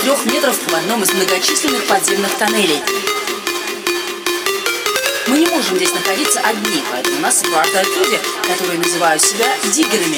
метров в одном из многочисленных подземных тоннелей. Мы не можем здесь находиться одни, поэтому нас сопровождают люди, которые называют себя диггерами.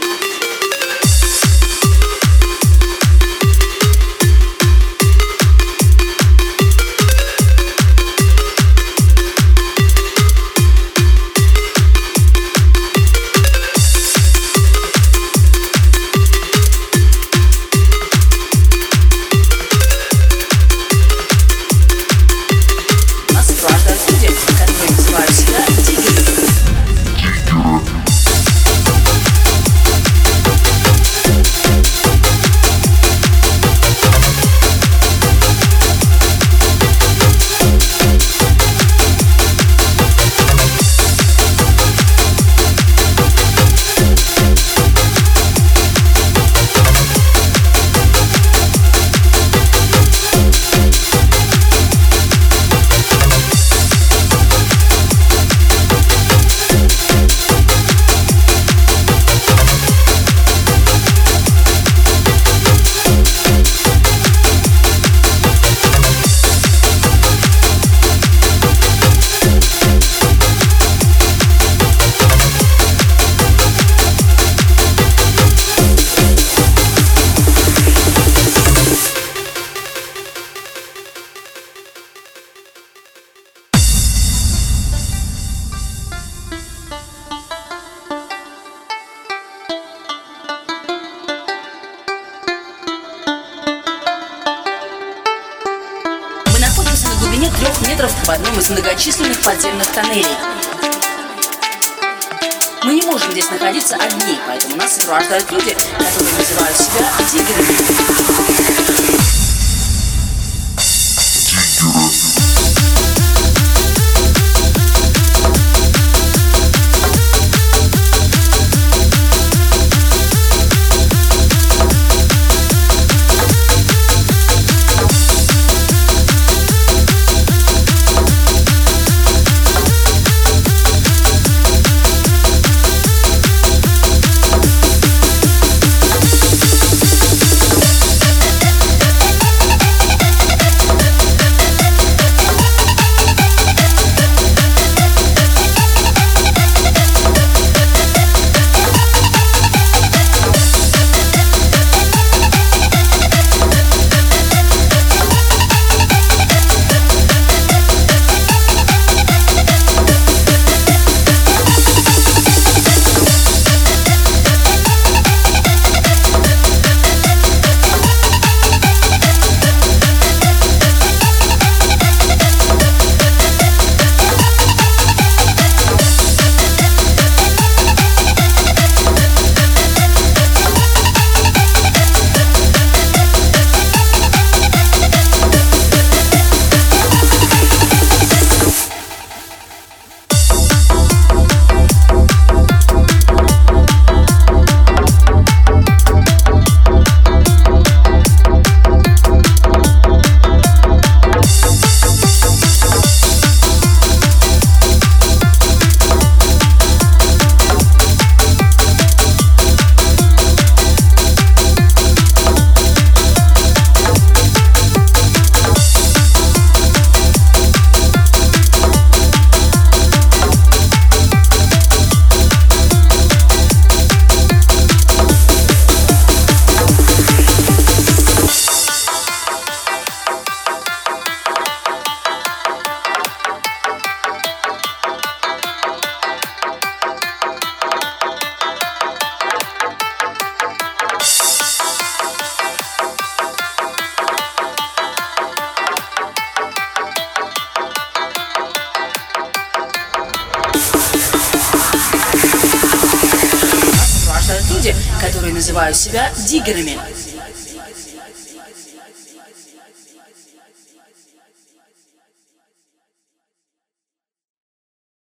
На глубине 3 метров в одном из многочисленных подземных тоннелей. Мы не можем здесь находиться одни, поэтому нас сопровождают люди, которые называют себя диггерами. Которые называют себя диггерами.